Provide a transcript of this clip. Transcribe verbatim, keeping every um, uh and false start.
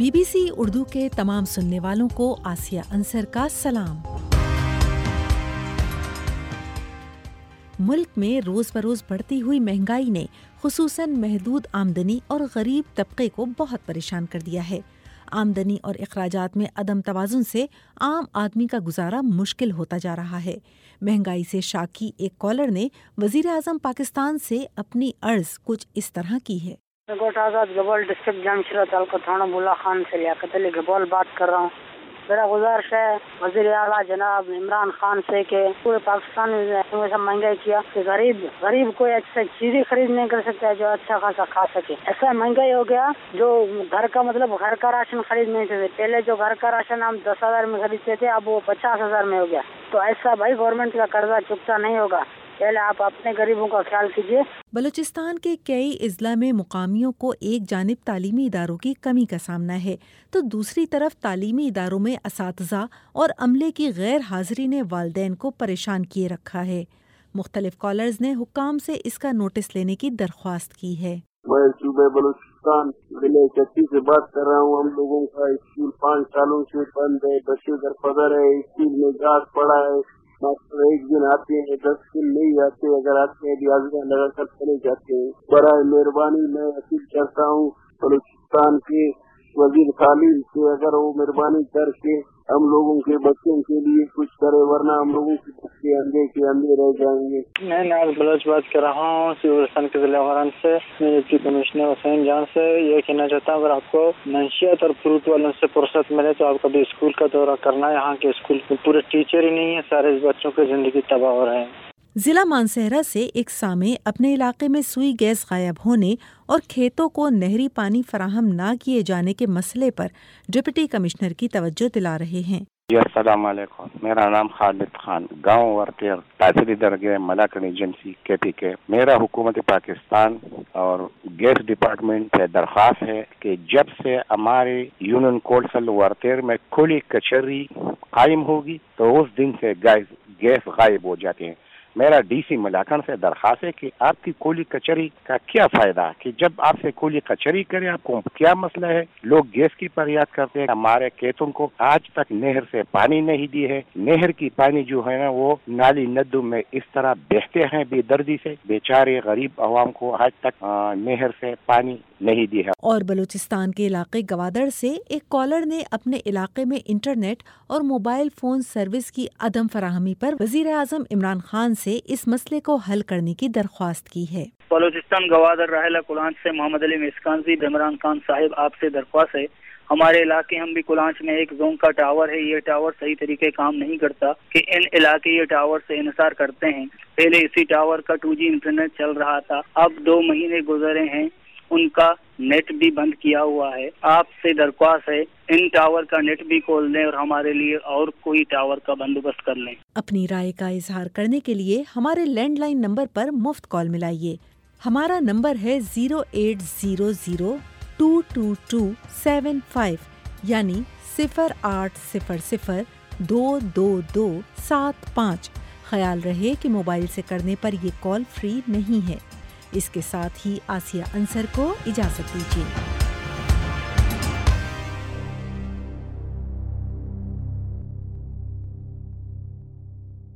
Be B C Urdu کے تمام سننے والوں کو آسیہ انصر کا سلام۔ ملک میں روز بروز بڑھتی ہوئی مہنگائی نے خصوصاً محدود آمدنی اور غریب طبقے کو بہت پریشان کر دیا ہے۔ آمدنی اور اخراجات میں عدم توازن سے عام آدمی کا گزارا مشکل ہوتا جا رہا ہے۔ مہنگائی سے شاکی ایک کالر نے وزیر اعظم پاکستان سے اپنی عرض کچھ اس طرح کی ہے۔ گوٹ آزاد گبول ڈسٹرکٹ جامشیرہ تعلقہ تھانہ بلا خان سے لیاقت علی گبول بات کر رہا ہوں۔ میرا گزارش ہے وزیر اعلیٰ جناب عمران خان سے کہ پورے پاکستان میں ایسا مہنگائی کیا کہ غریب غریب کوئی اچھا چیزیں خرید نہیں کر سکتا جو اچھا خاصا کھا سکے۔ ایسا مہنگائی ہو گیا جو گھر کا مطلب گھر کا راشن خرید نہیں سکتے۔ پہلے جو گھر کا راشن ہم دس ہزار میں خریدتے تھے اب وہ پچاس ہزار میں ہو گیا۔ تو ایسا بھائی گورنمنٹ کا قرضہ چکتا نہیں ہوگا، پہلے آپ اپنے غریبوں کا خیال کیجیے۔ بلوچستان کے کئی اضلاع میں مقامیوں کو ایک جانب تعلیمی اداروں کی کمی کا سامنا ہے تو دوسری طرف تعلیمی اداروں میں اساتذہ اور عملے کی غیر حاضری نے والدین کو پریشان کیے رکھا ہے۔ مختلف کالرز نے حکام سے اس کا نوٹس لینے کی درخواست کی ہے۔ میں صوبہ بلوچستان ضلع چکی سے بات کر رہا ہوں۔ ہم لوگوں کا اسکول پانچ سالوں سے بند ہے، بچے در پدر ہے، اسکول میں گاس پڑا ہے، ماسٹر ایک دن آتے ہیں دس دن نہیں آتے، اگر آتے ہیں بھی حاضریاں لگا کر چلے جاتے ہیں۔ برائے مہربانی میں اپیل کرتا ہوں بلوچستان کے وزیر تعلیم سے اگر وہ مہربانی کر کے ہم لوگوں کے بچوں کے لیے کچھ کرے، ورنہ ہم لوگوں کے بچے اندھے کے اندھے رہ جائیں گے۔ میں ناز بلوچ بات کر رہا ہوں سیورستان کے ضلع واران سے۔ میں ڈپٹی کمشنر حسین جان سے یہ کہنا چاہتا ہوں اگر آپ کو منشیات اور فروٹ والوں سے فرصت ملے تو آپ کبھی اسکول کا دورہ کرنا ہے۔ یہاں کے اسکول میں پورے ٹیچر ہی نہیں ہیں، سارے بچوں کی زندگی تباہ ہو رہے ہیں۔ ضلع مانسہرہ سے ایک سامع اپنے علاقے میں سوئی گیس غائب ہونے اور کھیتوں کو نہری پانی فراہم نہ کیے جانے کے مسئلے پر ڈپٹی کمشنر کی توجہ دلا رہے ہیں۔ جی السلام علیکم، میرا نام خالد خان، گاؤں ورتیر، تحصیلی درگہ ملاکنی ایجنسی کے پی کے۔ میرا حکومت پاکستان اور گیس ڈپارٹمنٹ سے درخواست ہے کہ جب سے ہمارے یونین کونسل ورتیر میں کھلی کچہری قائم ہوگی تو اس دن سے گیس گیس غائب ہو جاتے ہیں۔ میرا ڈی سی ملاکن سے درخواست ہے کہ آپ کی کولی کچہری کا کیا فائدہ کہ جب آپ سے کولی کچہری کرے آپ کو کیا مسئلہ ہے؟ لوگ گیس کی فریاد کرتے ہیں۔ ہمارے کھیتوں کو آج تک نہر سے پانی نہیں دی ہے۔ نہر کی پانی جو ہے نا وہ نالی ندوں میں اس طرح بہتے ہیں بے دردی سے، بیچارے غریب عوام کو آج تک نہر سے پانی نہیں دی ہے۔ اور بلوچستان کے علاقے گوادر سے ایک کالر نے اپنے علاقے میں انٹرنیٹ اور موبائل فون سروس کی عدم فراہمی پر وزیر اعظم عمران خان سے اس مسئلے کو حل کرنے کی درخواست کی ہے۔ بلوچستان گوادر راہلہ کلانچ سے محمد علی مسکانزی۔ عمران خان صاحب آپ سے درخواست ہے، ہمارے علاقے ہم بھی کلانچ میں ایک زون کا ٹاور ہے، یہ ٹاور صحیح طریقے کام نہیں کرتا کہ ان علاقے یہ ٹاور سے انحصار کرتے ہیں۔ پہلے اسی ٹاور کا ٹو جی انٹرنیٹ چل رہا تھا، اب دو مہینے گزرے ہیں ان کا نیٹ بھی بند کیا ہوا ہے۔ آپ سے درخواست ہے ان ٹاور کا نیٹ بھی کھول دیں اور ہمارے لیے اور کوئی ٹاور کا بندوبست کر لیں۔ اپنی رائے کا اظہار کرنے کے لیے ہمارے لینڈ لائن نمبر پر مفت کال ملائیے۔ ہمارا نمبر ہے zero eight zero zero two two two seven five یعنی صفر آٹھ صفر صفر دو دو دو سات پانچ۔ خیال رہے کہ موبائل سے کرنے پر یہ کال فری نہیں ہے۔ اس کے ساتھ ہی آسیہ انصر کو اجازت دیجیے۔